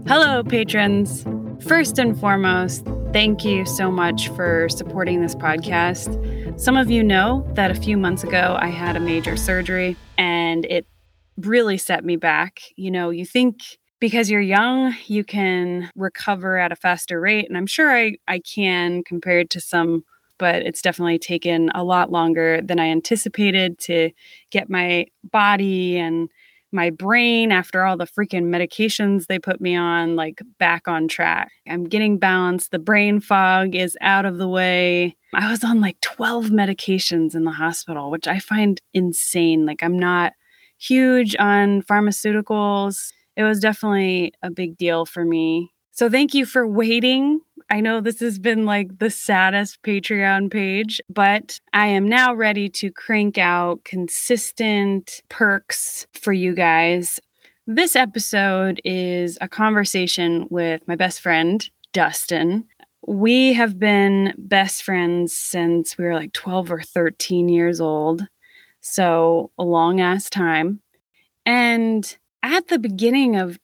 Hello, patrons. First and foremost, thank you so much for supporting this podcast. Some of you know that a few months ago I had a major surgery and it really set me back. You know, you think because you're young, you can recover at a faster rate. And I'm sure I can compared to some, but it's definitely taken a lot longer than I anticipated to get my body and my brain, after all the freaking medications they put me on, like back on track. I'm getting balanced. The brain fog is out of the way. I was on like 12 medications in the hospital, which I find insane. Like, I'm not huge on pharmaceuticals. It was definitely a big deal for me. So thank you for waiting. I know this has been like the saddest Patreon page, but I am now ready to crank out consistent perks for you guys. This episode is a conversation with my best friend, Dustin. We have been best friends since we were like 12 or 13 years old. So a long ass time. And at the beginning of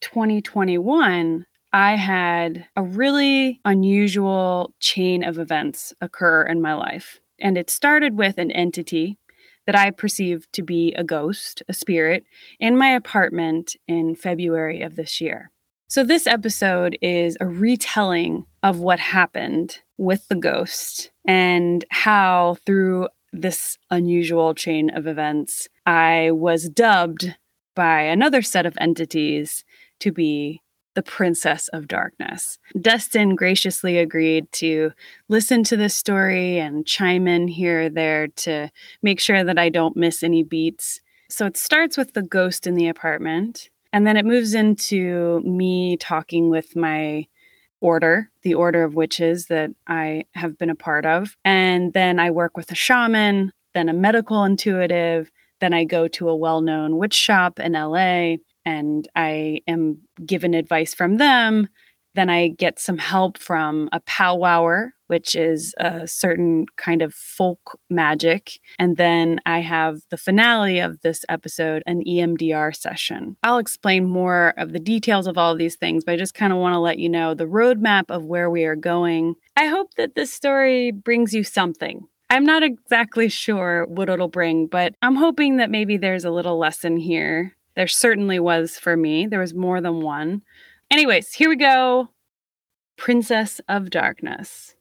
2021, I had a really unusual chain of events occur in my life. And it started with an entity that I perceived to be a ghost, a spirit, in my apartment in February of this year. So this episode is a retelling of what happened with the ghost and how through this unusual chain of events, I was dubbed by another set of entities to be the Princess of Darkness. Dustin graciously agreed to listen to this story and chime in here or there to make sure that I don't miss any beats. So it starts with the ghost in the apartment, and then it moves into me talking with my order, the Order of Witches that I have been a part of. And then I work with a shaman, then a medical intuitive, then I go to a well-known witch shop in LA, and I am given advice from them. Then I get some help from a powwower, which is a certain kind of folk magic. And then I have the finale of this episode, an EMDR session. I'll explain more of the details of all of these things, but I just kind of want to let you know the roadmap of where we are going. I hope that this story brings you something. I'm not exactly sure what it'll bring, but I'm hoping that maybe there's a little lesson here. There certainly was for me. There was more than one. Anyways, here we go. Princess of Darkness.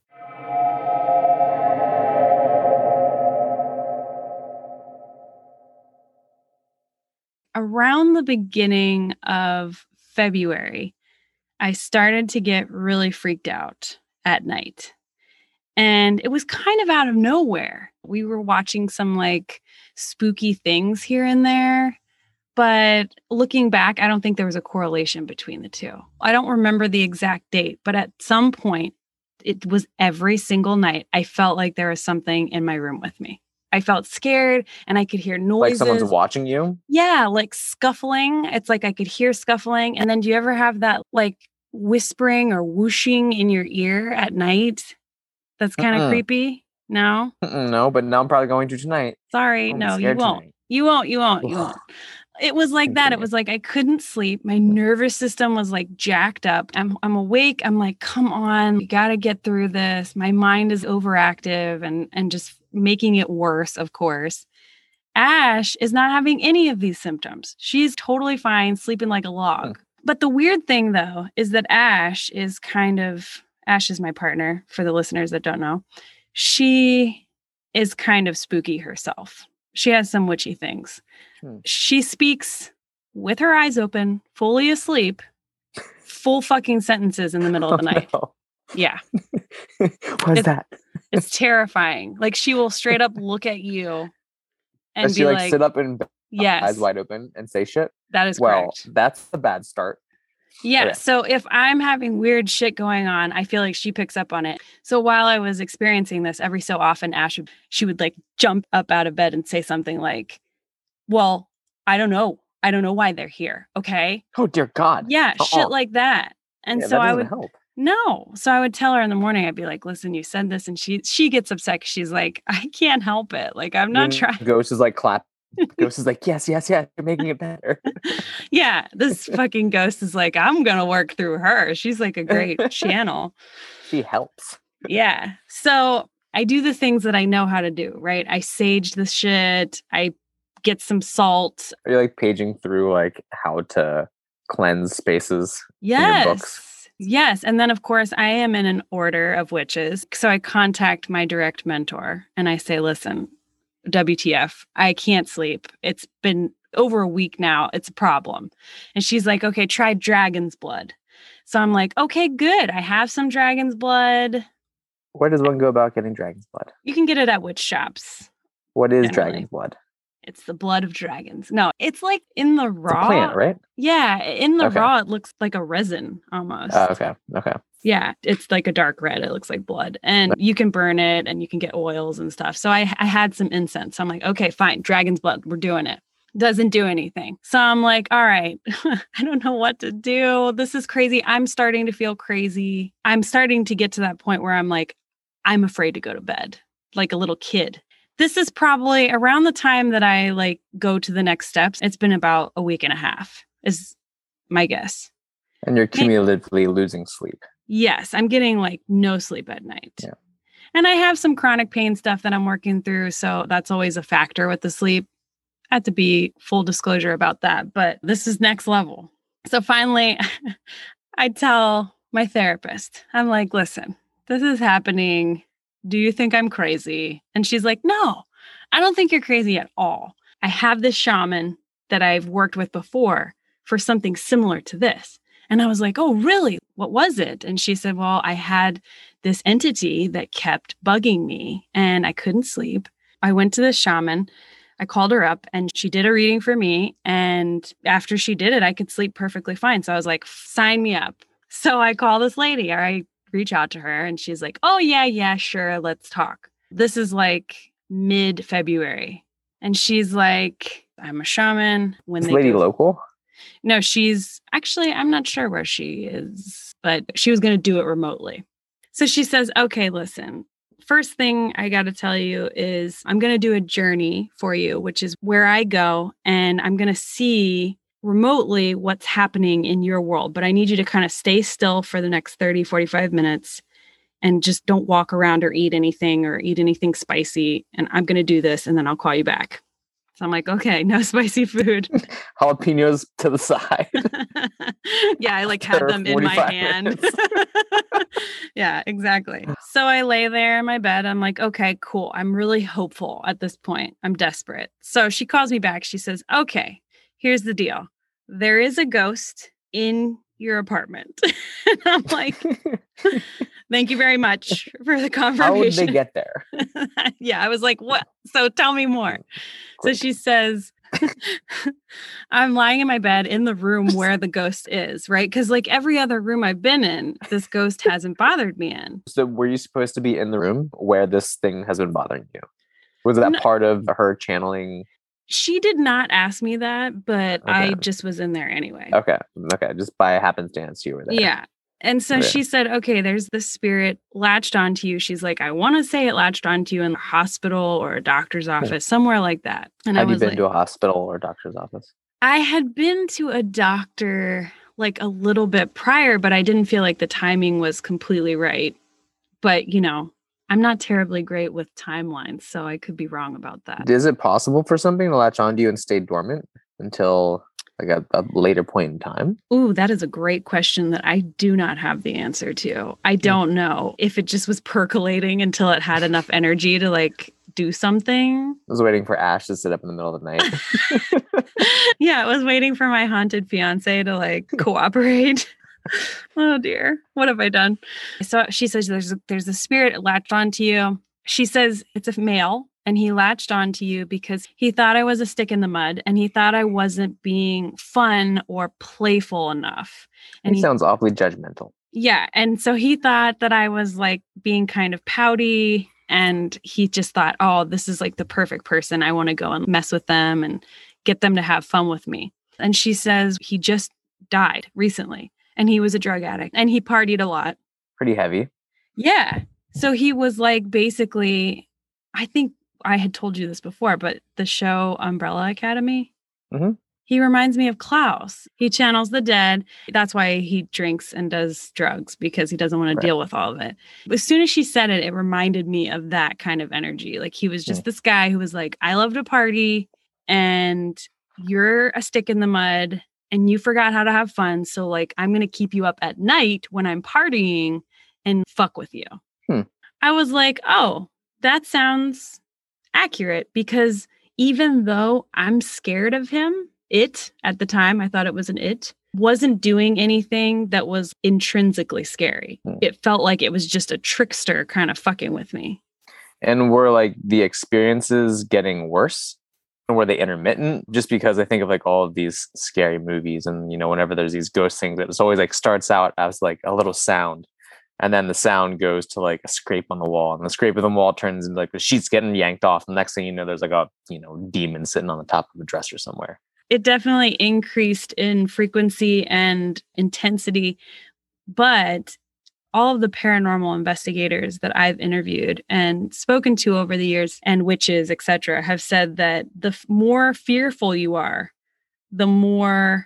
Around the beginning of February, I started to get really freaked out at night. And it was kind of out of nowhere. We were watching some like spooky things here and there. But looking back, I don't think there was a correlation between the two. I don't remember the exact date, but at some point, it was every single night, I felt like there was something in my room with me. I felt scared and I could hear noises. Like someone's watching you? Yeah, like scuffling. It's like I could hear scuffling. And then do you ever have that like whispering or whooshing in your ear at night? That's kind of creepy. No? No, but now I'm probably going to tonight. Sorry. No, you won't. You won't. You won't. It was like that. It was like I couldn't sleep. My nervous system was like jacked up. I'm awake. I'm like, come on, you got to get through this. My mind is overactive and just making it worse, of course. Ash is not having any of these symptoms. She's totally fine, sleeping like a log. But the weird thing, though, is that Ash is my partner, for the listeners that don't know. She is kind of spooky herself. She has some witchy things. She speaks with her eyes open, fully asleep, full fucking sentences in the middle of the night. No. Yeah. What is that? It's terrifying. Like, she will straight up look at you and Does she like sit up in bed, yes, eyes wide open and say shit? That is correct. Well, that's a bad start. Yeah. Okay. So if I'm having weird shit going on, I feel like she picks up on it. So while I was experiencing this, every so often, she would like jump up out of bed and say something like, well, I don't know. I don't know why they're here. Okay. Oh, dear God. Yeah. Shit like that. And yeah, so that I would help. No. So I would tell her in the morning, I'd be like, listen, you said this. And she gets upset because she's like, I can't help it. Like, I'm not trying. Ghost is like clapping Ghost is like, yes, yes, yes, you're making it better. Yeah, this fucking ghost is like, I'm going to work through her. She's like a great channel. She helps. Yeah. So I do the things that I know how to do, right? I sage the shit. I get some salt. Are you like paging through like how to cleanse spaces in your books? Yes. And then, of course, I am in an order of witches. So I contact my direct mentor and I say, listen, WTF, I can't sleep. It's been over a week now. It's a problem. And she's like, okay, try dragon's blood. So I'm like, okay, good. I have some dragon's blood. Where does one go about getting dragon's blood? You can get it at witch shops. What is Generally. dragon's blood? It's the blood of dragons. No, it's like in the raw. It's a plant, right? Yeah, in the Okay. raw, it looks like a resin almost. Okay. Yeah, it's like a dark red. It looks like blood. And you can burn it and you can get oils and stuff. So I had some incense. So I'm like, okay, fine. Dragon's blood. We're doing it. Doesn't do anything. So I'm like, all right, I don't know what to do. This is crazy. I'm starting to feel crazy. I'm starting to get to that point where I'm like, I'm afraid to go to bed like a little kid. This is probably around the time that I like go to the next steps. It's been about a week and a half is my guess. And you're cumulatively losing sleep. Yes, I'm getting like no sleep at night. Yeah. And I have some chronic pain stuff that I'm working through. So that's always a factor with the sleep. I have to be full disclosure about that. But this is next level. So finally, I tell my therapist, I'm like, listen, this is happening. Do you think I'm crazy? And she's like, no, I don't think you're crazy at all. I have this shaman that I've worked with before for something similar to this. And I was like, oh, really? What was it? And she said, well, I had this entity that kept bugging me and I couldn't sleep. I went to the shaman. I called her up and she did a reading for me. And after she did it, I could sleep perfectly fine. So I was like, sign me up. So I call this lady or I reach out to her and she's like, oh, yeah, sure. Let's talk. This is like mid-February. And she's like, I'm a shaman. When Is they lady go- local? No, she's actually, I'm not sure where she is, but she was going to do it remotely. So she says, okay, listen, first thing I got to tell you is I'm going to do a journey for you, which is where I go and I'm going to see remotely what's happening in your world. But I need you to kind of stay still for the next 30, 45 minutes and just don't walk around or eat anything spicy. And I'm going to do this and then I'll call you back. So I'm like, okay, no spicy food. Jalapenos to the side. Yeah, I like had them in my 45 hand. minutes. Yeah, exactly. So I lay there in my bed. I'm like, okay, cool. I'm really hopeful at this point. I'm desperate. So she calls me back. She says, okay, here's the deal. There is a ghost in your apartment. And I'm like, thank you very much for the confirmation. How would they get there? Yeah, I was like, what? So tell me more. So she says, I'm lying in my bed in the room where the ghost is, right? Because like every other room I've been in, this ghost hasn't bothered me in. So were you supposed to be in the room where this thing has been bothering you? Was that No. part of her channeling? She did not ask me that, but I Okay. just was in there anyway. Okay. Just by happenstance, you were there. Yeah. And so Okay. she said, okay, there's this spirit latched onto you. She's like, I want to say it latched onto you in a hospital or a doctor's office, somewhere like that. And Have I you was been like, to a hospital or doctor's office? I had been to a doctor like a little bit prior, but I didn't feel like the timing was completely right. But, you know, I'm not terribly great with timelines, so I could be wrong about that. Is it possible for something to latch onto you and stay dormant until like a later point in time? Ooh, that is a great question that I do not have the answer to. I don't know if it just was percolating until it had enough energy to like do something. I was waiting for Ash to sit up in the middle of the night. Yeah, I was waiting for my haunted fiance to like cooperate. Oh dear, what have I done? So she says there's a spirit latched onto you. She says it's a male and he latched onto you because he thought I was a stick in the mud and he thought I wasn't being fun or playful enough. And He sounds awfully judgmental. yeah, and so he thought that I was like being kind of pouty and he just thought, oh, this is like the perfect person. I want to go and mess with them and get them to have fun with me. And she says he just died recently. And he was a drug addict and he partied a lot. Pretty heavy. Yeah. So he was like basically, I think I had told you this before, but the show Umbrella Academy, Mhm. he reminds me of Klaus. He channels the dead. That's why he drinks and does drugs, because he doesn't want to Right. deal with all of it. As soon as she said it, it reminded me of that kind of energy. Like he was just this guy who was like, I love to party and you're a stick in the mud and you forgot how to have fun. So like, I'm going to keep you up at night when I'm partying and fuck with you. I was like, oh, that sounds accurate, because even though I'm scared of him, at the time, I thought it was an wasn't doing anything that was intrinsically scary. It felt like it was just a trickster kind of fucking with me. And were like the experiences getting worse? Or were they intermittent? Just because I think of like all of these scary movies and, you know, whenever there's these ghost things, it's always like starts out as like a little sound. And then the sound goes to like a scrape on the wall, and the scrape of the wall turns into like the sheets getting yanked off. The next thing you know, there's like a, you know, demon sitting on the top of a dresser somewhere. It definitely increased in frequency and intensity, but all of the paranormal investigators that I've interviewed and spoken to over the years, and witches, etc., have said that the more fearful you are, the more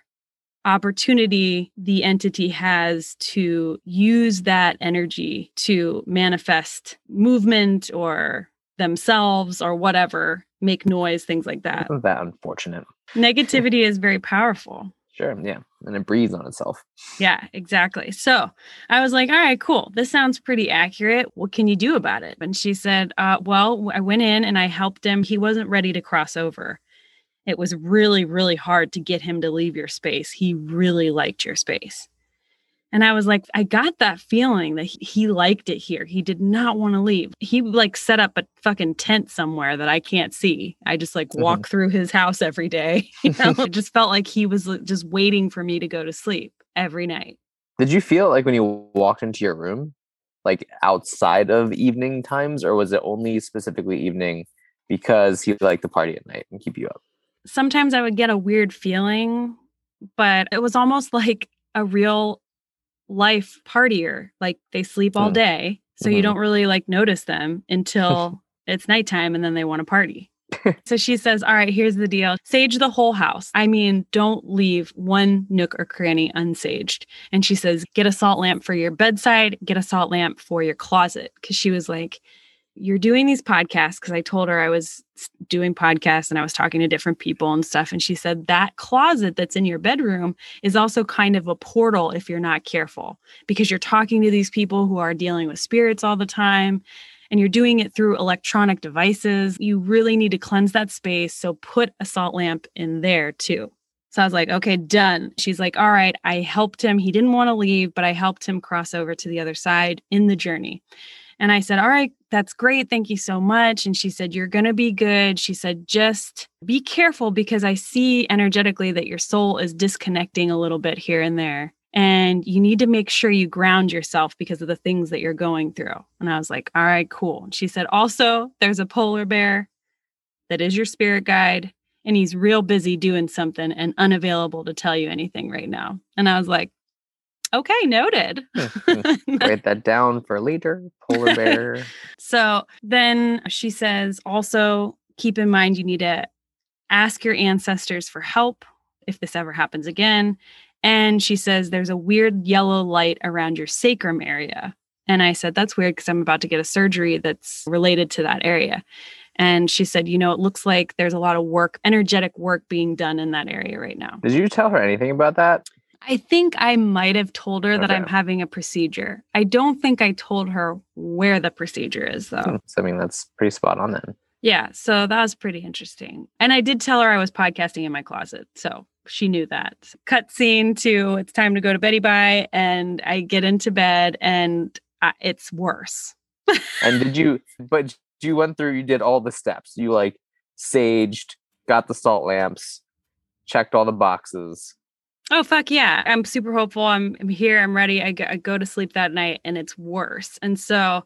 opportunity the entity has to use that energy to manifest movement or themselves or whatever, make noise, things like that. Isn't that unfortunate? Negativity is very powerful. Sure, yeah. And it breathes on itself. Yeah, exactly. So I was like, all right, cool. This sounds pretty accurate. What can you do about it? And she said, well, I went in and I helped him. He wasn't ready to cross over. It was really, really hard to get him to leave your space. He really liked your space. And I was like, I got that feeling that he liked it here. He did not want to leave. He like set up a fucking tent somewhere that I can't see. I just like walk through his house every day. You know, it just felt like he was just waiting for me to go to sleep every night. Did you feel like when you walked into your room, like outside of evening times, or was it only specifically evening because he liked to party at night and keep you up? Sometimes I would get a weird feeling, but it was almost like a real life partier. Like they sleep all day, so you don't really like notice them until it's nighttime and then they want to party. So she says, all right, here's the deal. Sage the whole house. I mean, don't leave one nook or cranny unsaged. And she says, get a salt lamp for your bedside, get a salt lamp for your closet. Because she was like, you're doing these podcasts, because I told her I was doing podcasts and I was talking to different people and stuff. And she said that closet that's in your bedroom is also kind of a portal if you're not careful, because you're talking to these people who are dealing with spirits all the time and you're doing it through electronic devices. You really need to cleanse that space. So put a salt lamp in there too. So I was like, okay, done. She's like, all right, I helped him. He didn't want to leave, but I helped him cross over to the other side in the journey. And I said, all right, that's great. Thank you so much. And she said, you're going to be good. She said, just be careful, because I see energetically that your soul is disconnecting a little bit here and there. And you need to make sure you ground yourself because of the things that you're going through. And I was like, all right, cool. And she said, also, there's a polar bear that is your spirit guide, and he's real busy doing something and unavailable to tell you anything right now. And I was like, okay, noted. Write that down for later. Polar bear. So then she says, also keep in mind, you need to ask your ancestors for help if this ever happens again. And she says, there's a weird yellow light around your sacrum area. And I said, that's weird, because I'm about to get a surgery that's related to that area. And she said, you know, it looks like there's a lot of work, energetic work being done in that area right now. Did you tell her anything about that? I think I might have told her that I'm having a procedure. I don't think I told her where the procedure is, though. So, I mean, that's pretty spot on then. Yeah, so that was pretty interesting. And I did tell her I was podcasting in my closet, so she knew that. Cut scene to it's time to go to Betty Bye, and I get into bed, and it's worse. And you went through, you did all the steps. You like saged, got the salt lamps, checked all the boxes. Oh, fuck yeah. I'm super hopeful. I'm here. I'm ready. I go to sleep that night and it's worse. And so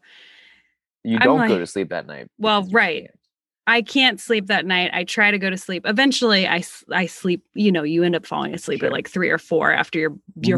you don't go to sleep that night. Well, right. I can't sleep that night. I try to go to sleep. Eventually I sleep, you know, you end up falling asleep at like 3 or 4 after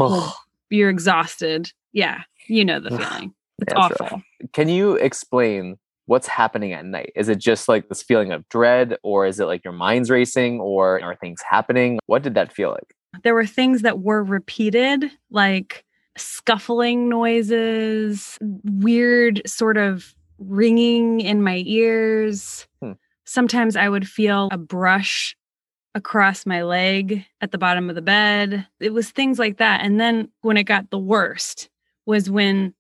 you're exhausted. Yeah. You know the feeling. It's awful. Can you explain what's happening at night? Is it just like this feeling of dread, or is it like your mind's racing, or are things happening? What did that feel like? There were things that were repeated, like scuffling noises, weird sort of ringing in my ears. Sometimes I would feel a brush across my leg at the bottom of the bed. It was things like that. And then when it got the worst was when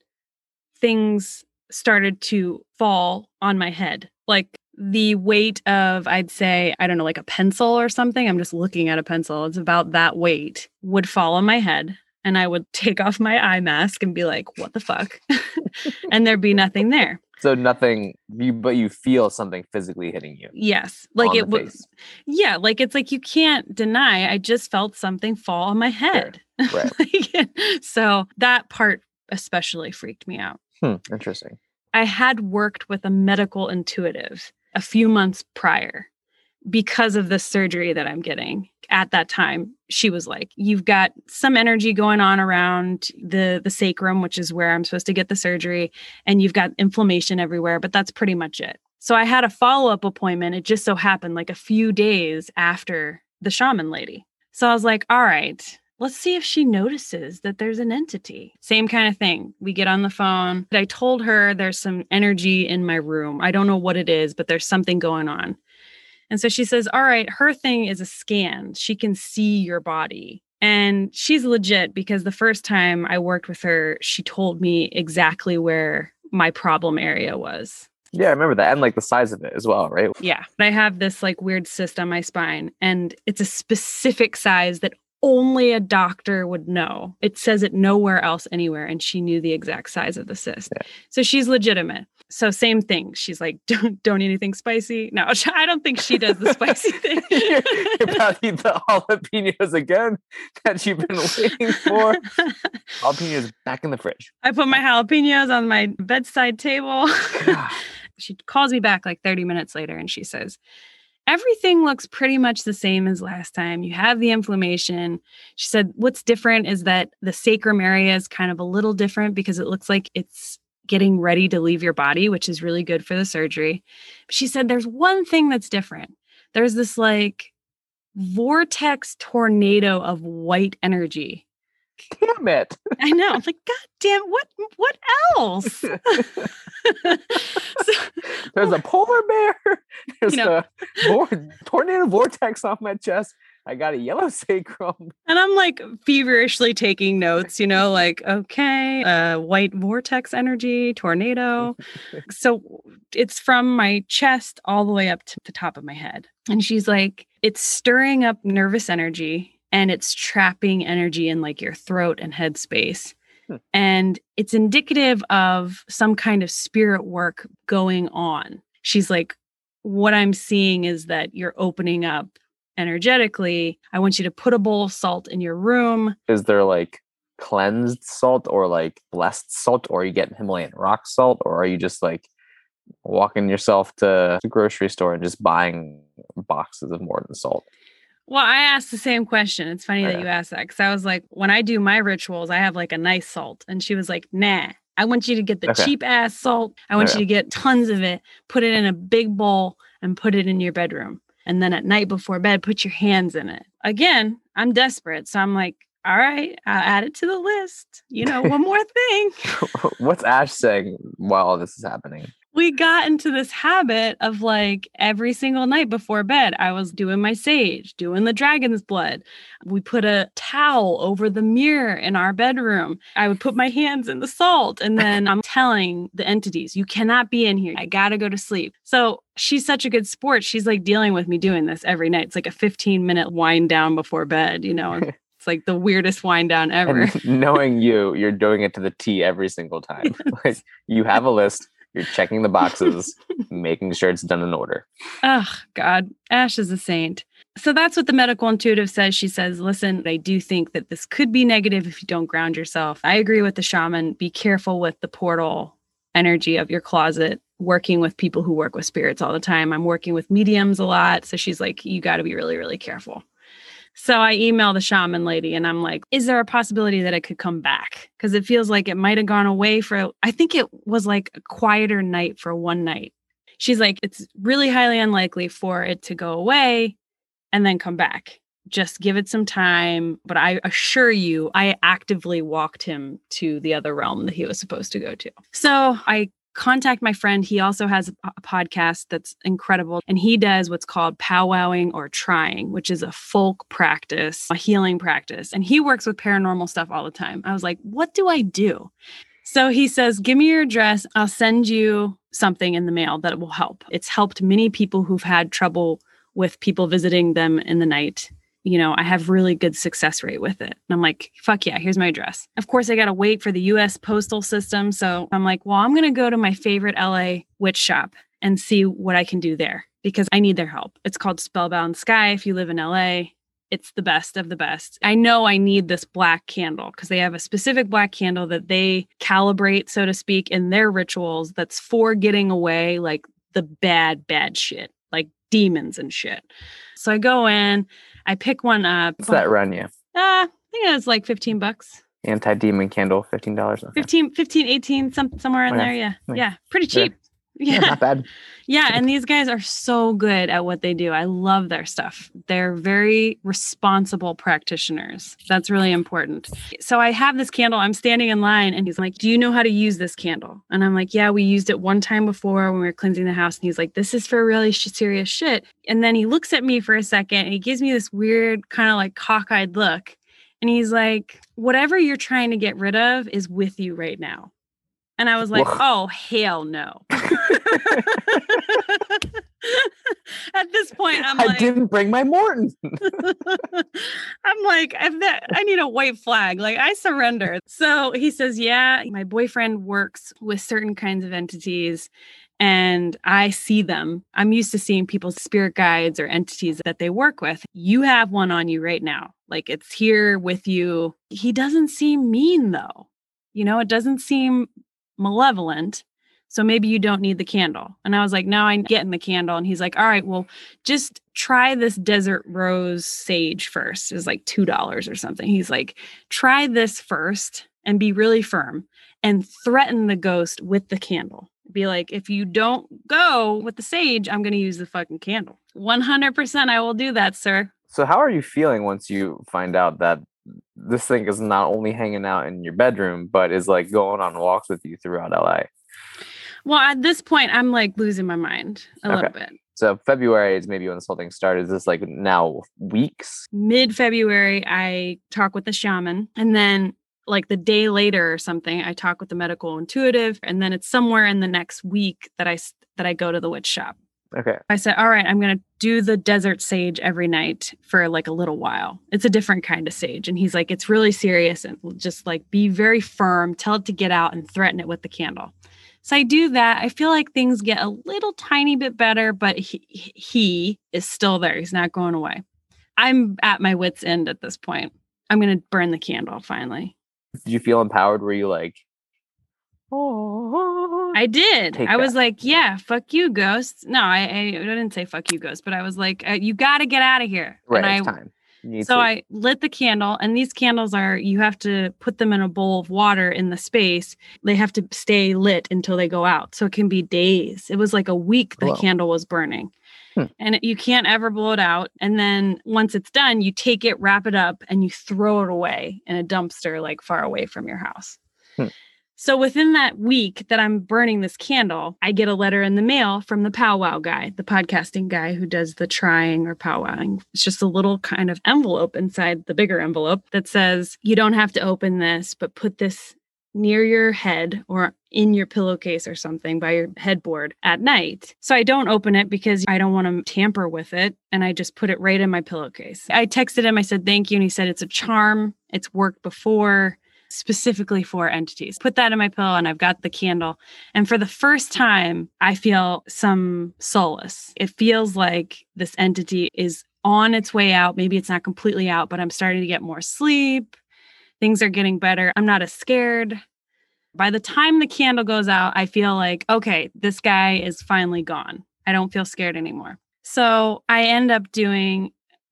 things started to fall on my head. Like the weight of, I'd say, I don't know, like a pencil or something. I'm just looking at a pencil. It's about that weight would fall on my head. And I would take off my eye mask and be like, what the fuck? And there'd be nothing there. So nothing, but you feel something physically hitting you. Yes. Like it was, yeah, like it's like you can't deny. I just felt something fall on my head. Sure. Right. So that part especially freaked me out. Interesting. I had worked with a medical intuitive a few months prior because of the surgery that I'm getting. At that time, she was like, you've got some energy going on around the sacrum, which is where I'm supposed to get the surgery, and you've got inflammation everywhere, but that's pretty much it. So I had a follow-up appointment. It just so happened like a few days after the shaman lady. So I was like, all right, let's see if she notices that there's an entity. Same kind of thing. We get on the phone. I told her there's some energy in my room. I don't know what it is, but there's something going on. And so she says, all right, her thing is a scan. She can see your body. And she's legit because the first time I worked with her, she told me exactly where my problem area was. Yeah, I remember that. And like the size of it as well, right? Yeah. I have this like weird cyst on my spine, and it's a specific size that only a doctor would know. It says it nowhere else anywhere. And she knew the exact size of the cyst. Yeah. So she's legitimate. So same thing. She's like, don't eat anything spicy. No, I don't think she does the spicy thing. You're about to eat the jalapenos again that you've been waiting for. Jalapenos back in the fridge. I put my jalapenos on my bedside table. She calls me back like 30 minutes later and she says, everything looks pretty much the same as last time. You have the inflammation. She said, what's different is that the sacrum area is kind of a little different because it looks like it's getting ready to leave your body, which is really good for the surgery. But she said, there's one thing that's different. There's this like vortex tornado of white energy. Damn it. I know. I'm like, God damn, what else? There's a polar bear. There's a tornado vortex on my chest. I got a yellow sacrum. And I'm like feverishly taking notes, like, okay, white vortex energy, tornado. So it's from my chest all the way up to the top of my head. And she's like, it's stirring up nervous energy and it's trapping energy in like your throat and head space. And it's indicative of some kind of spirit work going on. She's like, what I'm seeing is that you're opening up energetically. I want you to put a bowl of salt in your room. Is there like cleansed salt or like blessed salt, or are you getting Himalayan rock salt, or are you just like walking yourself to the grocery store and just buying boxes of Morton salt? Well, I asked the same question. It's funny that you asked that because I was like, when I do my rituals, I have like a nice salt. And she was like, nah, I want you to get the cheap ass salt. I want you to get tons of it, put it in a big bowl and put it in your bedroom. And then at night before bed, put your hands in it. Again, I'm desperate. So I'm like, all right, I'll add it to the list. One more thing. What's Ash saying while all this is happening? We got into this habit of like every single night before bed, I was doing my sage, doing the dragon's blood. We put a towel over the mirror in our bedroom. I would put my hands in the salt. And then I'm telling the entities, you cannot be in here. I got to go to sleep. So she's such a good sport. She's like dealing with me doing this every night. It's like a 15-minute wind down before bed, It's like the weirdest wind down ever. And knowing you're doing it to the T every single time. Like you have a list. You're checking the boxes, making sure it's done in order. Oh, God. Ash is a saint. So that's what the medical intuitive says. She says, listen, I do think that this could be negative if you don't ground yourself. I agree with the shaman. Be careful with the portal energy of your closet, working with people who work with spirits all the time. I'm working with mediums a lot. So she's like, you got to be really, really careful. So I email the shaman lady and I'm like, is there a possibility that it could come back? Because it feels like it might have gone away I think it was like a quieter night for one night. She's like, it's really highly unlikely for it to go away and then come back. Just give it some time. But I assure you, I actively walked him to the other realm that he was supposed to go to. So I contact my friend. He also has a podcast that's incredible. And he does what's called powwowing or trying, which is a folk practice, a healing practice. And he works with paranormal stuff all the time. I was like, what do I do? So he says, give me your address. I'll send you something in the mail that will help. It's helped many people who've had trouble with people visiting them in the night. You know, I have really good success rate with it. And I'm like, fuck yeah, here's my address. Of course, I got to wait for the US postal system. So I'm like, well, I'm going to go to my favorite LA witch shop and see what I can do there because I need their help. It's called Spellbound Sky. If you live in LA, it's the best of the best. I know I need this black candle because they have a specific black candle that they calibrate, so to speak, in their rituals that's for getting away like the bad shit, like demons and shit. So I go in, I pick one up. What's that run you? I think it was like $15. Anti-demon candle, $15. Okay. 15, 18, somewhere in there. Yeah. Nice. Yeah. Pretty cheap. Yeah, not bad. Yeah. And these guys are so good at what they do. I love their stuff. They're very responsible practitioners. That's really important. So I have this candle. I'm standing in line and he's like, do you know how to use this candle? And I'm like, yeah, we used it one time before when we were cleansing the house. And he's like, this is for really serious shit. And then he looks at me for a second and he gives me this weird kind of like cockeyed look. And he's like, whatever you're trying to get rid of is with you right now. And I was like, oh, hell no. At this point, I didn't bring my Morton. I'm like, I need a white flag. Like, I surrender. So he says, yeah, my boyfriend works with certain kinds of entities and I see them. I'm used to seeing people's spirit guides or entities that they work with. You have one on you right now. Like, it's here with you. He doesn't seem mean, though. You know, it doesn't seem malevolent. So maybe you don't need the candle. And I was like, no, I'm getting the candle. And he's like, all right, well, just try this desert rose sage first. It was like $2 or something. He's like, try this first and be really firm and threaten the ghost with the candle. Be like, if you don't go with the sage, I'm going to use the fucking candle. 100% I will do that, sir. So how are you feeling once you find out that this thing is not only hanging out in your bedroom, but is like going on walks with you throughout LA? Well, at this point, I'm like losing my mind a little bit. So February is maybe when this whole thing started. Is this like now weeks? Mid-February, I talk with the shaman. And then like the day later or something, I talk with the medical intuitive. And then it's somewhere in the next week that I go to the witch shop. Okay. I said, all right, I'm going to do the desert sage every night for like a little while. It's a different kind of sage. And he's like, it's really serious. And just like be very firm, tell it to get out and threaten it with the candle. So I do that. I feel like things get a little tiny bit better, but he is still there. He's not going away. I'm at my wit's end at this point. I'm going to burn the candle finally. Did you feel empowered? Were you like, oh, I did. I was like, yeah, fuck you, ghosts. No, I didn't say fuck you, ghosts, but I was like, you got to get out of here. Right, and it's time. So I lit the candle, and these candles you have to put them in a bowl of water in the space. They have to stay lit until they go out. So it can be days. It was like a week the candle was burning. And you can't ever blow it out. And then once it's done, you take it, wrap it up, and you throw it away in a dumpster like far away from your house. So within that week that I'm burning this candle, I get a letter in the mail from the powwow guy, the podcasting guy who does the trying or powwowing. It's just a little kind of envelope inside the bigger envelope that says, you don't have to open this, but put this near your head or in your pillowcase or something by your headboard at night. So I don't open it because I don't want to tamper with it. And I just put it right in my pillowcase. I texted him. I said, thank you. And he said, it's a charm. It's worked before. Specifically for entities. Put that in my pillow and I've got the candle. And for the first time, I feel some solace. It feels like this entity is on its way out. Maybe it's not completely out, but I'm starting to get more sleep. Things are getting better. I'm not as scared. By the time the candle goes out, I feel like, okay, this guy is finally gone. I don't feel scared anymore. So I end up doing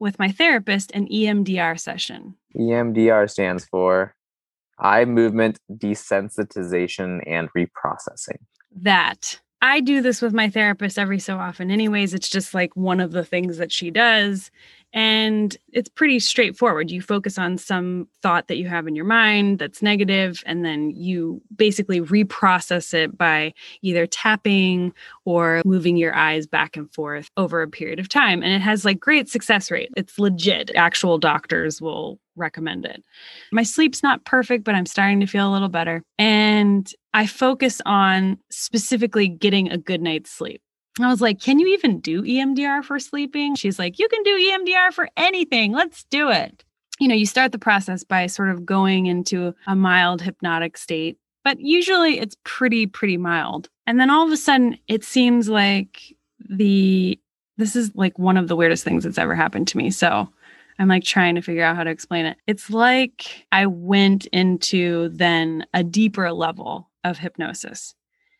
with my therapist an EMDR session. EMDR stands for eye movement desensitization and reprocessing. That. I do this with my therapist every so often. Anyways, it's just like one of the things that she does. And it's pretty straightforward. You focus on some thought that you have in your mind that's negative, and then you basically reprocess it by either tapping or moving your eyes back and forth over a period of time. And it has like great success rate. It's legit. Actual doctors will recommend it. My sleep's not perfect, but I'm starting to feel a little better. And I focus on specifically getting a good night's sleep. I was like, can you even do EMDR for sleeping? She's like, you can do EMDR for anything. Let's do it. You start the process by sort of going into a mild hypnotic state, but usually it's pretty mild. And then all of a sudden it seems like this is like one of the weirdest things that's ever happened to me. So I'm like trying to figure out how to explain it. It's like I went into then a deeper level of hypnosis.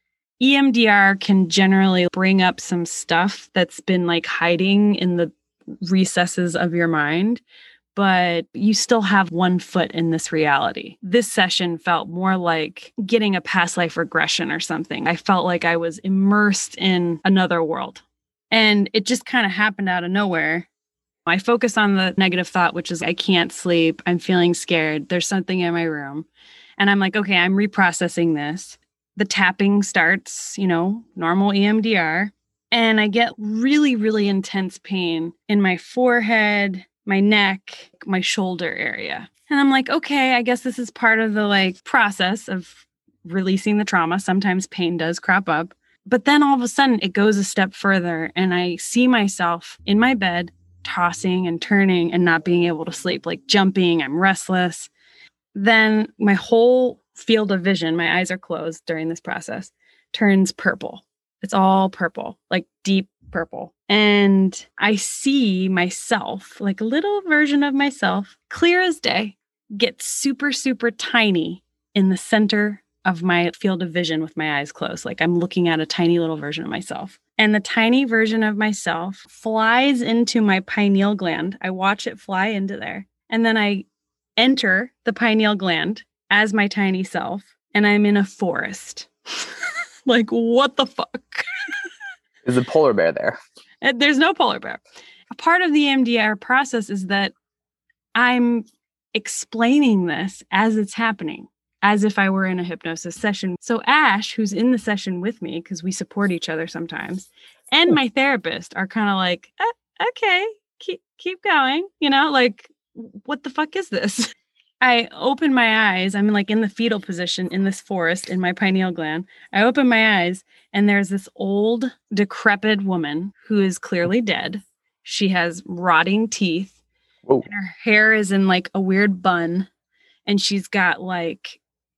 EMDR can generally bring up some stuff that's been like hiding in the recesses of your mind, but you still have one foot in this reality. This session felt more like getting a past life regression or something. I felt like I was immersed in another world, and it just kind of happened out of nowhere. I focus on the negative thought, which is I can't sleep. I'm feeling scared. There's something in my room. And I'm like, okay, I'm reprocessing this. The tapping starts, normal EMDR. And I get really intense pain in my forehead, my neck, my shoulder area. And I'm like, okay, I guess this is part of the like process of releasing the trauma. Sometimes pain does crop up. But then all of a sudden it goes a step further, and I see myself in my bed tossing and turning and not being able to sleep, like jumping. I'm restless. Then my whole field of vision, my eyes are closed during this process, turns purple. It's all purple, like deep purple. And I see myself, like a little version of myself, clear as day, get super tiny in the center of my field of vision with my eyes closed. Like I'm looking at a tiny little version of myself. And the tiny version of myself flies into my pineal gland. I watch it fly into there. And then I enter the pineal gland as my tiny self, and I'm in a forest. Like, what the fuck? Is a polar bear there? There's no polar bear. A part of the EMDR process is that I'm explaining this as it's happening, as if I were in a hypnosis session. So Ash, who's in the session with me, because we support each other sometimes, and my therapist are kind of like, okay, keep going. Like, what the fuck is this? I open my eyes. I'm like in the fetal position in this forest in my pineal gland. I open my eyes, and there's this old, decrepit woman who is clearly dead. She has rotting teeth. Whoa. And her hair is in like a weird bun. And she's got like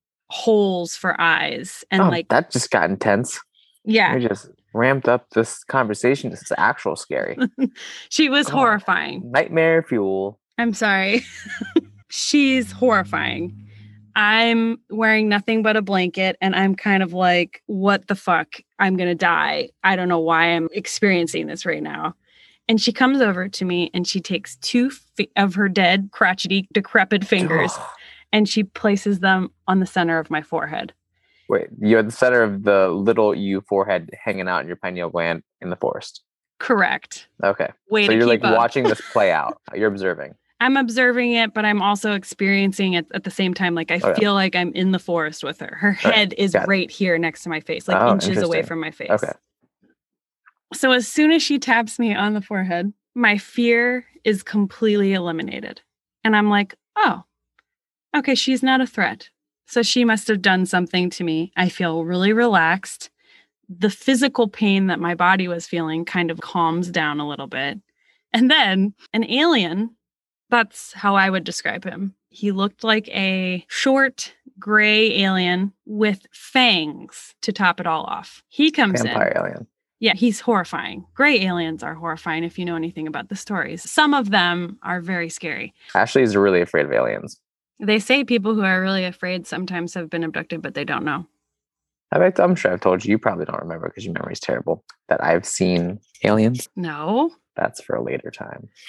holes for eyes. And like that just got intense. Yeah. We just ramped up this conversation. This is actual scary. She was horrifying. Nightmare fuel. I'm sorry. She's horrifying. I'm wearing nothing but a blanket, and I'm kind of like, what the fuck? I'm going to die. I don't know why I'm experiencing this right now. And she comes over to me, and she takes two of her dead, crotchety, decrepit fingers, and she places them on the center of my forehead. Wait, you're at the center of the little U forehead hanging out in your pineal gland in the forest. Correct. Okay. Way so to you're keep like up. watching this play out. You're observing. I'm observing it, but I'm also experiencing it at the same time. Like I feel like I'm in the forest with her. Her head is right here next to my face, like inches away from my face. Okay. So as soon as she taps me on the forehead, my fear is completely eliminated. And I'm like, oh, okay, she's not a threat. So she must have done something to me. I feel really relaxed. The physical pain that my body was feeling kind of calms down a little bit. And then an alien, that's how I would describe him. He looked like a short gray alien with fangs to top it all off. He comes in. Vampire alien. Yeah, he's horrifying. Gray aliens are horrifying if you know anything about the stories. Some of them are very scary. Ashley is really afraid of aliens. They say people who are really afraid sometimes have been abducted, but they don't know. I'm sure I've told you. You probably don't remember because your memory's terrible. That I've seen aliens. No. That's for a later time.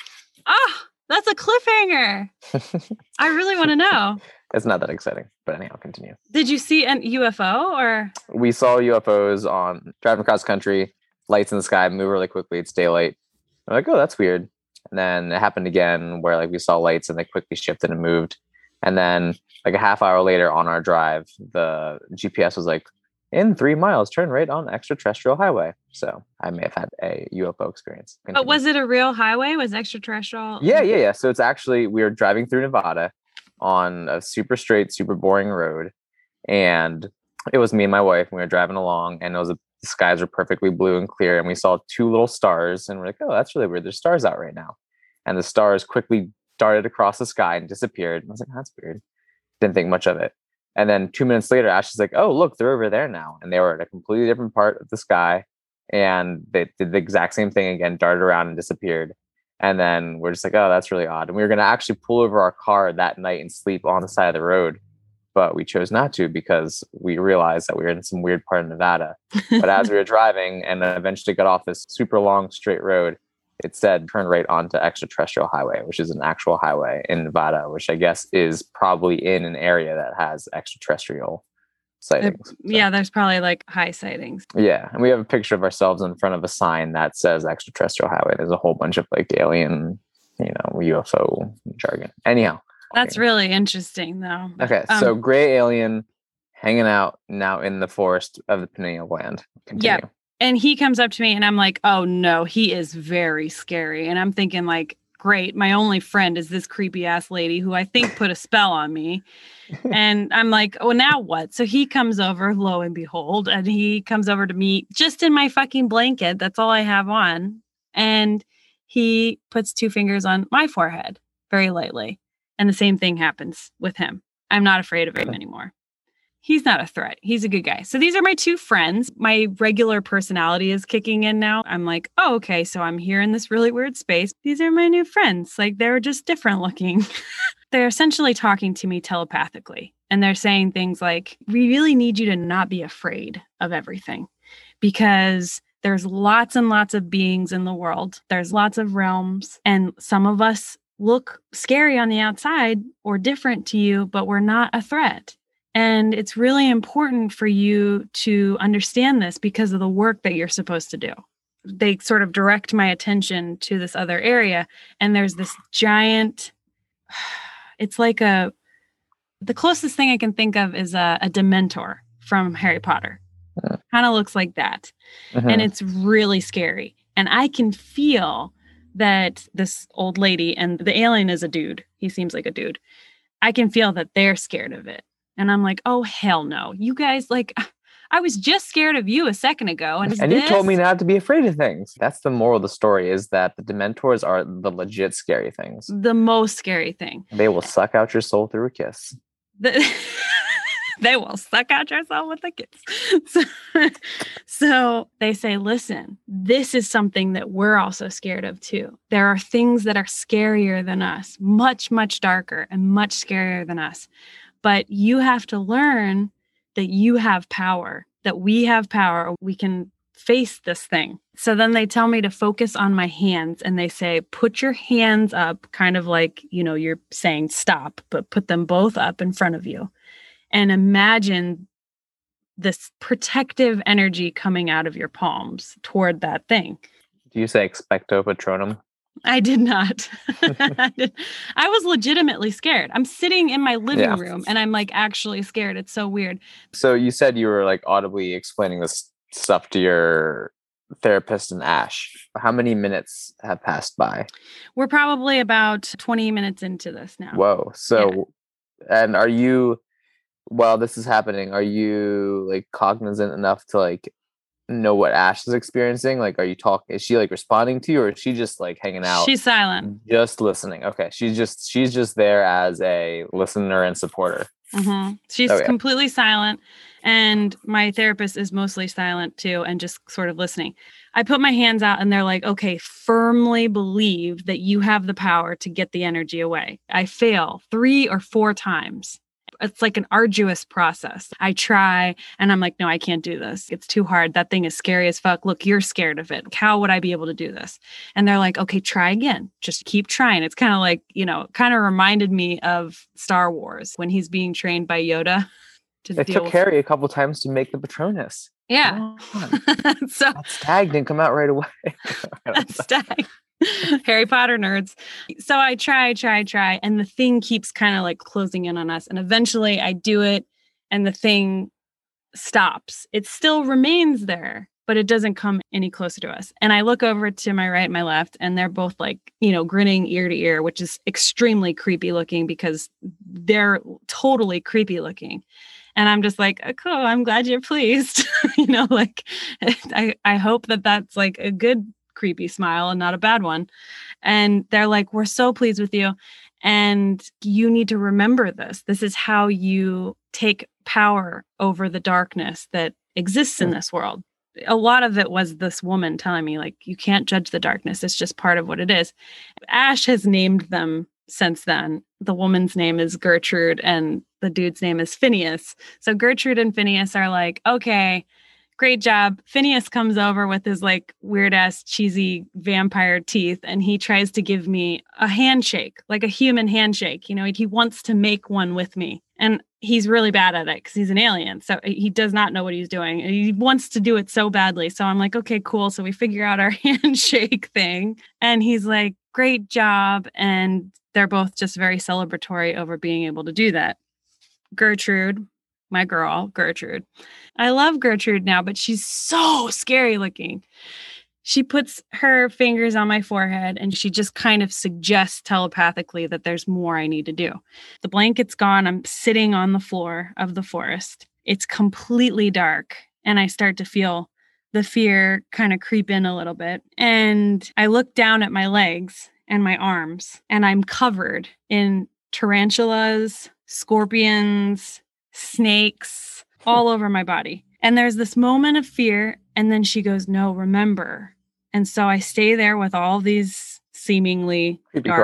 Oh, that's a cliffhanger. I really want to know. It's not that exciting, but anyhow, continue. Did you see an UFO or? We saw UFOs on driving across country, lights in the sky, move really quickly. It's daylight. I'm like, oh, that's weird. And then it happened again where like we saw lights and they quickly shifted and moved. And then like a half hour later on our drive, the GPS was like, in 3 miles, turn right on extraterrestrial highway. So I may have had a UFO experience. But was it a real highway? Was extraterrestrial? Yeah. So it's actually, we were driving through Nevada on a super straight, super boring road. And it was me and my wife, and we were driving along, and the skies were perfectly blue and clear. And we saw 2 little stars, and we're like, oh, that's really weird. There's stars out right now. And the stars quickly darted across the sky and disappeared. And I was like, that's weird. Didn't think much of it. And then 2 minutes later, Ashley's like, oh, look, they're over there now. And they were at a completely different part of the sky. And they did the exact same thing again, darted around and disappeared. And then we're just like, oh, that's really odd. And we were going to actually pull over our car that night and sleep on the side of the road. But we chose not to because we realized that we were in some weird part of Nevada. But as we were driving and eventually got off this super long straight road, it said turn right onto extraterrestrial highway, which is an actual highway in Nevada, which I guess is probably in an area that has extraterrestrial sightings. Yeah, there's probably like high sightings. Yeah. And we have a picture of ourselves in front of a sign that says extraterrestrial highway. There's a whole bunch of like alien, UFO jargon. Anyhow. That's really interesting though. Okay. So gray alien hanging out now in the forest of the pineal gland. Continue. Yeah. And he comes up to me and I'm like, oh no, he is very scary. And I'm thinking like, great, my only friend is this creepy ass lady who I think put a spell on me. And I'm like, oh, now what? So he comes over, lo and behold, and he comes over to me just in my fucking blanket. That's all I have on. And he puts 2 fingers on my forehead very lightly. And the same thing happens with him. I'm not afraid of him anymore. He's not a threat. He's a good guy. So these are my 2 friends. My regular personality is kicking in now. I'm like, oh, okay. So I'm here in this really weird space. These are my new friends. Like they're just different looking. They're essentially talking to me telepathically. And they're saying things like, we really need you to not be afraid of everything because there's lots and lots of beings in the world. There's lots of realms. And some of us look scary on the outside or different to you, but we're not a threat. And it's really important for you to understand this because of the work that you're supposed to do. They sort of direct my attention to this other area. And there's this giant, it's like the closest thing I can think of is a Dementor from Harry Potter. Kind of looks like that. And it's really scary. And I can feel that this old lady, and the alien is a dude. He seems like a dude. I can feel that they're scared of it. And I'm like, oh, hell no. You guys, like, I was just scared of you a second ago. And you told me not to be afraid of things. That's the moral of the story, is that the Dementors are the legit scary things. The most scary thing. They will suck out your soul through a kiss. They will suck out your soul with a kiss. So they say, listen, this is something that we're also scared of too. There are things that are scarier than us, much, much darker and much scarier than us. But you have to learn that you have power, that we have power. We can face this thing. So then they tell me to focus on my hands and they say, put your hands up, kind of like, you're saying stop, but put them both up in front of you and imagine this protective energy coming out of your palms toward that thing. Do you say expecto patronum? I did not. I was legitimately scared. I'm sitting in my living room and I'm like actually scared. It's so weird. So you said you were like audibly explaining this stuff to your therapist and Ash. How many minutes have passed by? We're probably about 20 minutes into this now. Whoa. So, and are you, while this is happening, are you like cognizant enough to like know what Ash is experiencing? Like, is she like responding to you, or is she just like hanging out? She's silent. Just listening. Okay. She's just there as a listener and supporter. Mm-hmm. She's completely silent. And my therapist is mostly silent too, and just sort of listening. I put my hands out and they're like, okay, firmly believe that you have the power to get the energy away. I fail 3 or 4 times. It's like an arduous process. I try and I'm like, no, I can't do this. It's too hard. That thing is scary as fuck. Look, you're scared of it. How would I be able to do this? And they're like, okay, try again. Just keep trying. It's kind of like, kind of reminded me of Star Wars when he's being trained by Yoda. It took Harry a couple times to make the Patronus. Yeah. So that stag didn't come out right away. That stag. Harry Potter nerds. So I try, and the thing keeps kind of like closing in on us. And eventually I do it and the thing stops. It still remains there, but it doesn't come any closer to us. And I look over to my right and my left, and they're both like, grinning ear to ear, which is extremely creepy looking because they're totally creepy looking. And I'm just like, oh, cool, I'm glad you're pleased. I hope that that's like a good creepy smile and not a bad one. And they're like, we're so pleased with you. And you need to remember this. This is how you take power over the darkness that exists in this world. A lot of it was this woman telling me, like, you can't judge the darkness. It's just part of what it is. Ash has named them since then. The woman's name is Gertrude and the dude's name is Phineas. So Gertrude and Phineas are like, okay, great job. Phineas comes over with his like weird ass cheesy vampire teeth and he tries to give me a handshake, like a human handshake. He wants to make one with me. And he's really bad at it because he's an alien. So he does not know what he's doing. He wants to do it so badly. So I'm like, okay, cool. So we figure out our handshake thing. And he's like, great job. And they're both just very celebratory over being able to do that. Gertrude, my girl, Gertrude. I love Gertrude now, but she's so scary looking. She puts her fingers on my forehead and she just kind of suggests telepathically that there's more I need to do. The blanket's gone. I'm sitting on the floor of the forest. It's completely dark. And I start to feel the fear kind of creep in a little bit. And I look down at my legs and my arms, and I'm covered in tarantulas, scorpions, snakes, all over my body. And there's this moment of fear. And then she goes, no, remember. And so I stay there with all these seemingly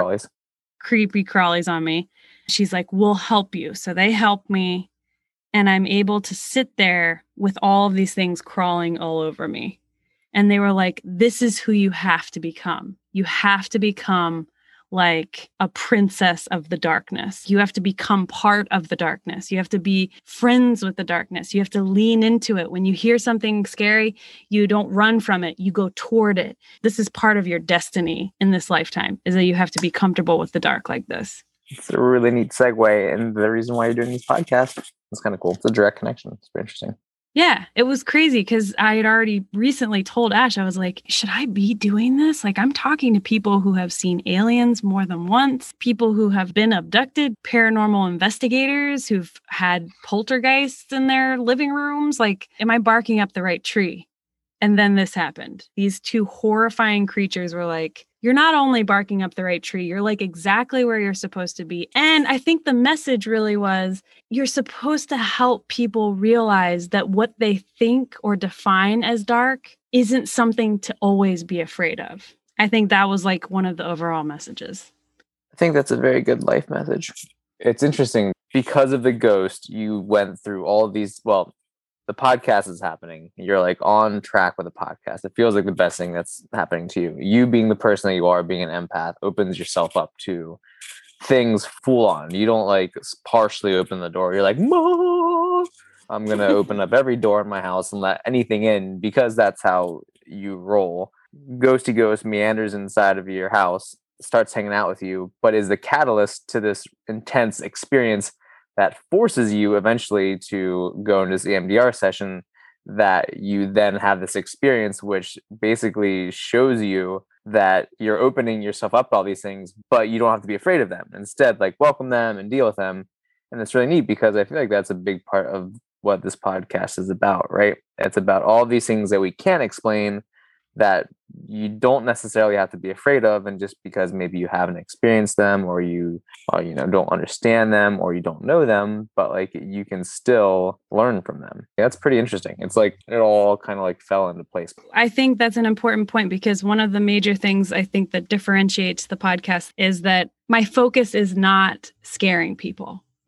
creepy crawlies on me. She's like, we'll help you. So they help me. And I'm able to sit there with all of these things crawling all over me. And they were like, this is who you have to become. You have to become like a princess of the darkness. You have to become part of the darkness. You have to be friends with the darkness. You have to lean into it. When you hear something scary, you don't run from it. You go toward it. This is part of your destiny in this lifetime, is that you have to be comfortable with the dark like this. It's a really neat segue. And the reason why you're doing these podcasts, it's kind of cool. It's a direct connection. It's very interesting. Yeah, it was crazy because I had already recently told Ash, I was like, should I be doing this? Like, I'm talking to people who have seen aliens more than once, people who have been abducted, paranormal investigators who've had poltergeists in their living rooms. Like, am I barking up the right tree? And then this happened. These two horrifying creatures were like, you're not only barking up the right tree, you're like exactly where you're supposed to be. And I think the message really was, you're supposed to help people realize that what they think or define as dark isn't something to always be afraid of. I think that was like one of the overall messages. I think that's a very good life message. It's interesting because of the ghost, you went through all of these, the podcast is happening. You're like on track with the podcast. It feels like the best thing that's happening to you. You being the person that you are, being an empath, opens yourself up to things full on. You don't like partially open the door. You're like, Mom, I'm going to open up every door in my house and let anything in because that's how you roll. Ghosty Ghost meanders inside of your house, starts hanging out with you, but is the catalyst to this intense experience that forces you eventually to go into this EMDR session, that you then have this experience, which basically shows you that you're opening yourself up to all these things, but you don't have to be afraid of them. Instead, like, welcome them and deal with them. And it's really neat because I feel like that's a big part of what this podcast is about, right? It's about all these things that we can't explain, that you don't necessarily have to be afraid of, and just because maybe you haven't experienced them, or you don't understand them, or you don't know them, but like you can still learn from them. That's pretty interesting. It's like it all kind of like fell into place. I think that's an important point, because one of the major things I think that differentiates the podcast is that my focus is not scaring people.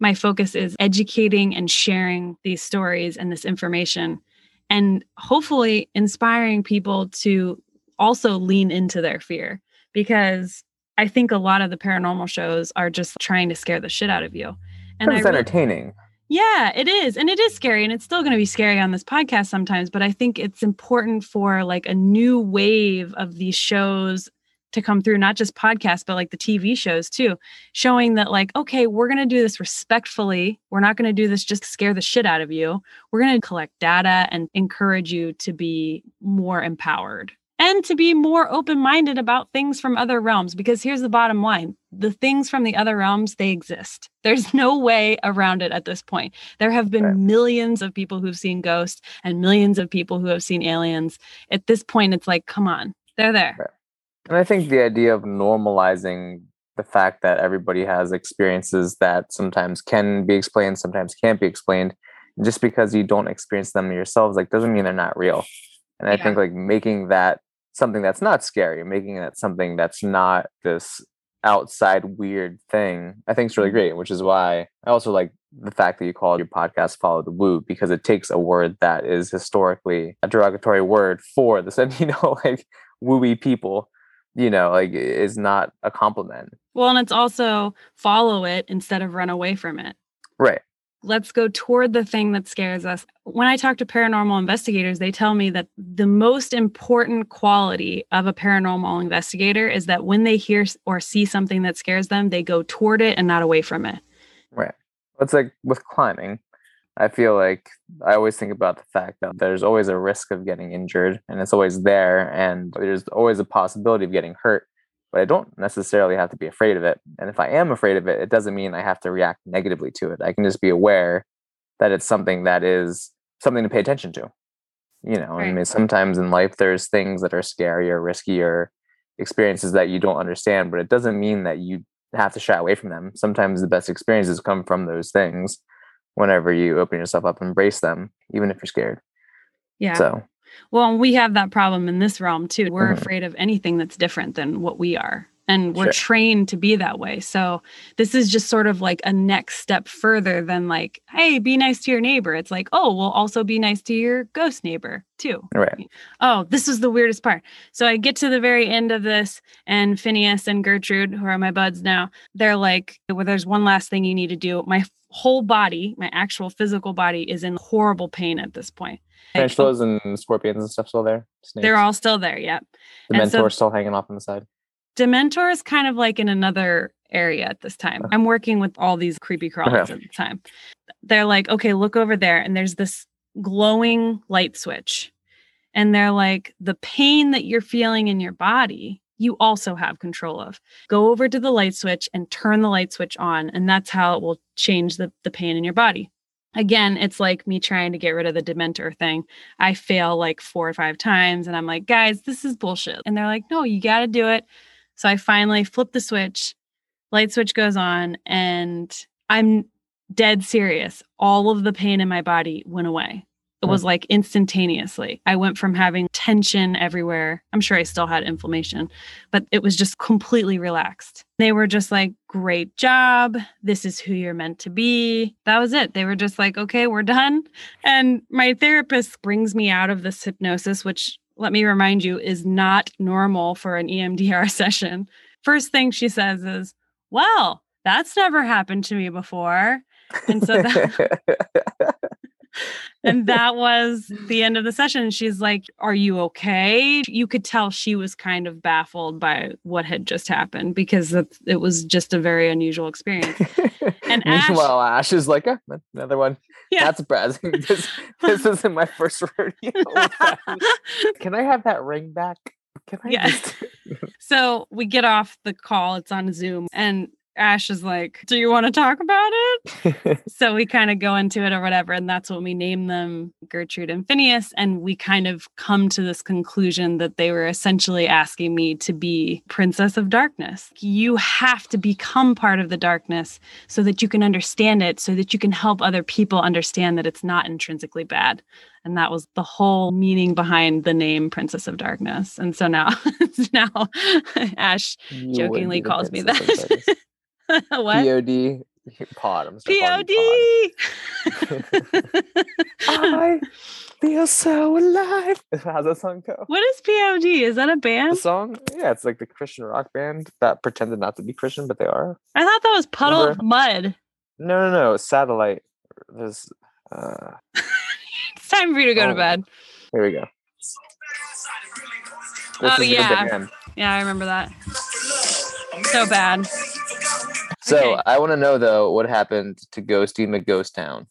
my focus is educating and sharing these stories and this information, and hopefully inspiring people to also lean into their fear, because I think a lot of the paranormal shows are just trying to scare the shit out of you. And It's entertaining. Yeah, it is. And it is scary. And it's still going to be scary on this podcast sometimes. But I think it's important for like a new wave of these shows to come through, not just podcasts, but like the TV shows too, showing that like, okay, we're going to do this respectfully. We're not going to do this just to scare the shit out of you. We're going to collect data and encourage you to be more empowered and to be more open-minded about things from other realms. Because here's the bottom line. The things from the other realms, they exist. There's no way around it at this point. There have been millions of people who've seen ghosts and millions of people who have seen aliens. At this point, it's like, come on, they're there. Right. And I think the idea of normalizing the fact that everybody has experiences that sometimes can be explained, sometimes can't be explained, just because you don't experience them yourselves, like doesn't mean they're not real. And I think like making that something that's not scary, making it something that's not this outside weird thing, I think is really great, which is why I also like the fact that you call your podcast Follow the Woo, because it takes a word that is historically a derogatory word for this, and like wooey people, like is not a compliment. Well, and it's also follow it instead of run away from it. Right. Let's go toward the thing that scares us. When I talk to paranormal investigators, they tell me that the most important quality of a paranormal investigator is that when they hear or see something that scares them, they go toward it and not away from it. Right. It's like with climbing. I feel like I always think about the fact that there's always a risk of getting injured, and it's always there, and there's always a possibility of getting hurt. But I don't necessarily have to be afraid of it. And if I am afraid of it, it doesn't mean I have to react negatively to it. I can just be aware that it's something that is something to pay attention to. Right. I mean, sometimes in life, there's things that are scary or risky or experiences that you don't understand, but it doesn't mean that you have to shy away from them. Sometimes the best experiences come from those things whenever you open yourself up and embrace them, even if you're scared. Yeah. So. Well, we have that problem in this realm too. We're afraid of anything that's different than what we are. And we're trained to be that way. So this is just sort of like a next step further than like, hey, be nice to your neighbor. It's like, oh, we'll also be nice to your ghost neighbor too. Right. Oh, this is the weirdest part. So I get to the very end of this, and Phineas and Gertrude, who are my buds now, they're like, well, there's one last thing you need to do. My whole body, my actual physical body is in horrible pain at this point. Tarantulas and scorpions and stuff still there? Snakes. They're all still there, yep. Dementor's still hanging off on the side? Dementor is kind of like in another area at this time. I'm working with all these creepy crawlers at the time. They're like, okay, look over there. And there's this glowing light switch. And they're like, the pain that you're feeling in your body, you also have control of. Go over to the light switch and turn the light switch on. And that's how it will change the pain in your body. Again, it's like me trying to get rid of the Dementor thing. I fail like 4 or 5 times. And I'm like, guys, this is bullshit. And they're like, no, you got to do it. So I finally flip the switch, light switch goes on, and I'm dead serious. All of the pain in my body went away. It was like instantaneously. I went from having tension everywhere. I'm sure I still had inflammation, but it was just completely relaxed. They were just like, great job. This is who you're meant to be. That was it. They were just like, okay, we're done. And my therapist brings me out of this hypnosis, which, let me remind you, is not normal for an EMDR session. First thing she says is, well, that's never happened to me before. And so and that was the end of the session. She's like, are you okay? You could tell she was kind of baffled by what had just happened, because it was just a very unusual experience. And meanwhile, Ash is like, another one. Yeah. Not surprising. This isn't my first rodeo. Can I have that ring back? Can I So we get off the call. It's on Zoom. And Ash is like, do you want to talk about it? So we kind of go into it or whatever. And that's when we name them Gertrude and Phineas. And we kind of come to this conclusion that they were essentially asking me to be Princess of Darkness. You have to become part of the darkness so that you can understand it, so that you can help other people understand that it's not intrinsically bad. And that was the whole meaning behind the name Princess of Darkness. And so now Ash jokingly calls me that. What? Pod. I'm just gonna call you POD. I feel so alive. How's that song go? What is POD? Is that a The band? song? Yeah, it's like the Christian rock band that pretended not to be Christian, but they are. I thought that was Puddle Remember? of Mud. No. Satellite. There's. It's time for you to go to bed. Here we go. Oh, This is yeah. the band. Yeah, I remember that. So bad. So Okay. I want to know though what happened to Ghosty McGhost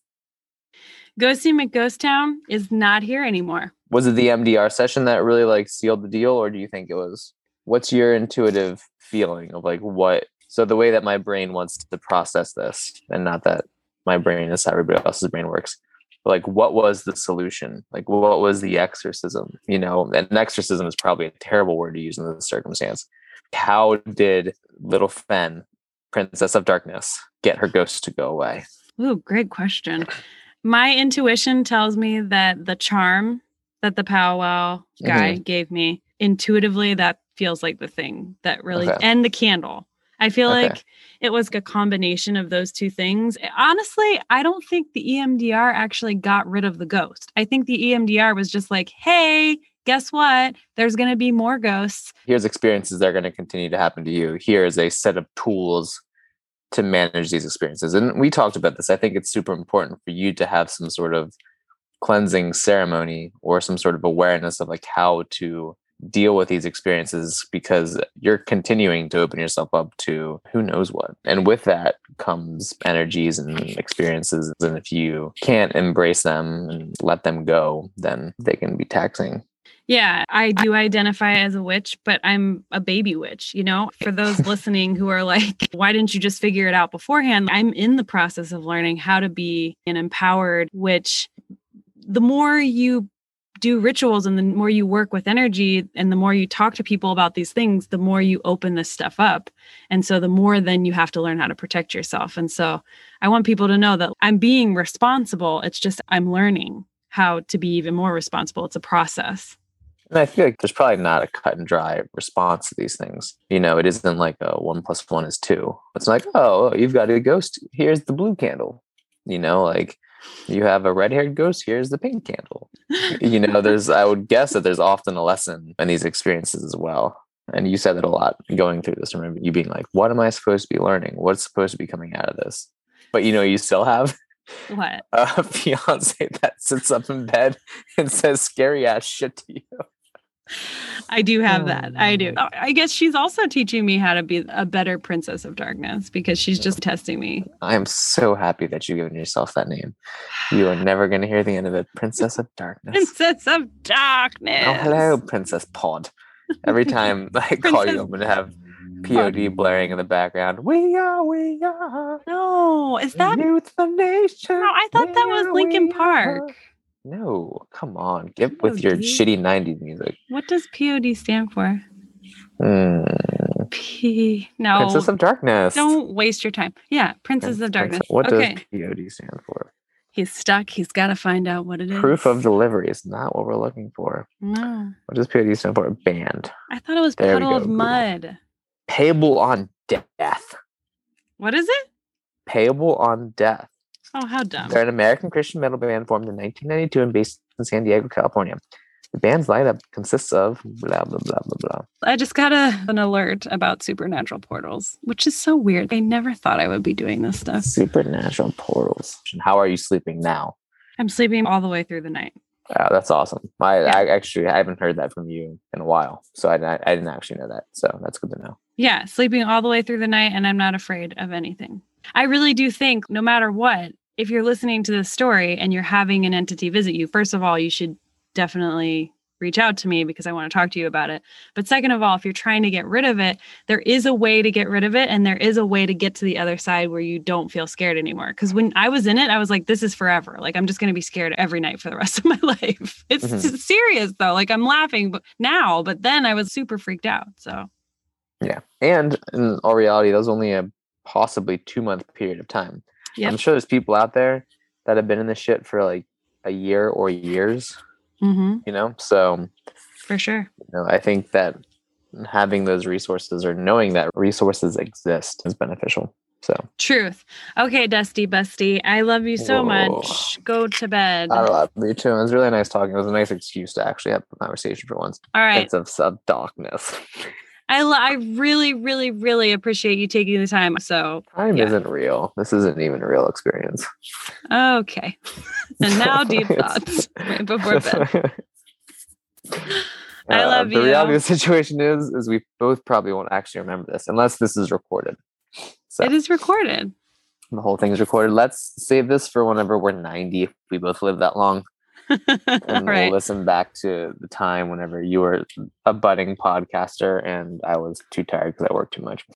Ghosty McGhost Town is not here anymore. Was it the MDR session that really like sealed the deal, or do you think it was? What's your intuitive feeling of like what? So the way that my brain wants to process this, and not that my brain is how everybody else's brain works, but like what was the solution? Like what was the exorcism? You know, and exorcism is probably a terrible word to use in this circumstance. How did little Fen, Princess of Darkness, get her ghost to go away? Ooh, great question. My intuition tells me that the charm that the powwow guy gave me, intuitively, that feels like the thing that really, and the candle. I feel like it was a combination of those two things. Honestly, I don't think the EMDR actually got rid of the ghost. I think the EMDR was just like, hey, guess what? There's going to be more ghosts. Here's experiences that are going to continue to happen to you. Here is a set of tools to manage these experiences. And we talked about this. I think it's super important for you to have some sort of cleansing ceremony or some sort of awareness of like how to deal with these experiences, because you're continuing to open yourself up to who knows what. And with that comes energies and experiences. And if you can't embrace them and let them go, then they can be taxing. Yeah, I do identify as a witch, but I'm a baby witch, you know? For those listening who are like, why didn't you just figure it out beforehand? I'm in the process of learning how to be an empowered witch. The more you do rituals and the more you work with energy and the more you talk to people about these things, the more you open this stuff up. And so the more then you have to learn how to protect yourself. And so I want people to know that I'm being responsible. It's just I'm learning how to be even more responsible. It's a process. And I feel like there's probably not a cut and dry response to these things. You know, it isn't like a 1 + 1 is 2. It's like, oh, you've got a ghost. Here's the blue candle. You know, like you have a red-haired ghost. Here's the pink candle. You know, I would guess that there's often a lesson in these experiences as well. And you said it a lot going through this. I remember you being like, what am I supposed to be learning? What's supposed to be coming out of this? But, you know, you still have what? A fiance that sits up in bed and says scary ass shit to you. I do have that. I do. I guess she's also teaching me how to be a better Princess of Darkness because she's just testing me. I am so happy that you've given yourself that name. You are never going to hear the end of it. Princess of Darkness. Princess of Darkness. Oh, hello, Princess Pod. Every time I call you, I'm going to have POD blaring in the background. We are. No, is that? Youth of Nation. No, I thought that was Linkin Park. No, come on. Get with your shitty 90s music. What does POD stand for? No. Princess of Darkness. Don't waste your time. Yeah, Princess of Darkness. What does POD stand for? He's stuck. He's got to find out what it is. Proof of delivery is not what we're looking for. No. What does POD stand for? Band. I thought it was Puddle of Mud. Payable on death. What is it? Payable on death. Oh, how dumb. They're an American Christian metal band formed in 1992 and based in San Diego, California. The band's lineup consists of blah, blah, blah, blah, blah. I just got an alert about supernatural portals, which is so weird. I never thought I would be doing this stuff. Supernatural portals. How are you sleeping now? I'm sleeping all the way through the night. Oh, that's awesome. I haven't heard that from you in a while. So I didn't actually know that. So that's good to know. Yeah, sleeping all the way through the night, and I'm not afraid of anything. I really do think no matter what, if you're listening to this story and you're having an entity visit you, first of all, you should definitely reach out to me because I want to talk to you about it. But second of all, if you're trying to get rid of it, there is a way to get rid of it. And there is a way to get to the other side where you don't feel scared anymore. Because when I was in it, I was like, this is forever. Like, I'm just going to be scared every night for the rest of my life. It's serious, though. Like, I'm laughing but then I was super freaked out. So, yeah. And in all reality, that was only a possibly 2-month period of time. Yep. I'm sure there's people out there that have been in this shit for like a year or years. You know, so for sure. You know, I think that having those resources or knowing that resources exist is beneficial. So truth. Okay, Dusty Busty, I love you so Whoa. much. Go to bed. I love you too. It was really nice talking. It was a nice excuse to actually have a conversation for once. All right. It's of darkness. I really, really, really appreciate you taking the time. So Time isn't real. This isn't even a real experience. Okay. And now deep thoughts right before bed. I love you. The reality of the situation is we both probably won't actually remember this unless this is recorded. So it is recorded. The whole thing is recorded. Let's save this for whenever we're 90. If we both live that long. And right. We'll listen back to the time whenever you were a budding podcaster and I was too tired because I worked too much.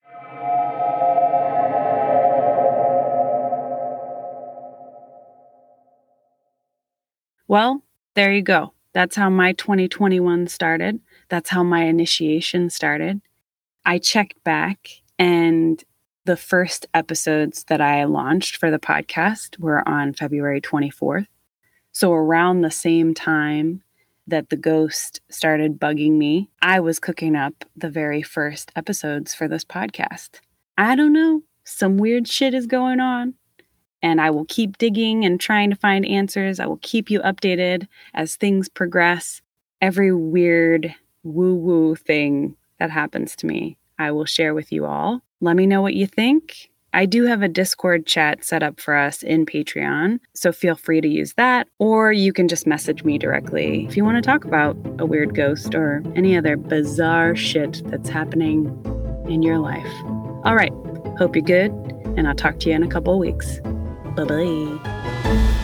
Well, there you go. That's how my 2021 started. That's how my initiation started. I checked back, and the first episodes that I launched for the podcast were on February 24th. So around the same time that the ghost started bugging me, I was cooking up the very first episodes for this podcast. I don't know. Some weird shit is going on. And I will keep digging and trying to find answers. I will keep you updated as things progress. Every weird woo-woo thing that happens to me, I will share with you all. Let me know what you think. I do have a Discord chat set up for us in Patreon, so feel free to use that, or you can just message me directly if you want to talk about a weird ghost or any other bizarre shit that's happening in your life. All right, hope you're good, and I'll talk to you in a couple of weeks. Bye-bye.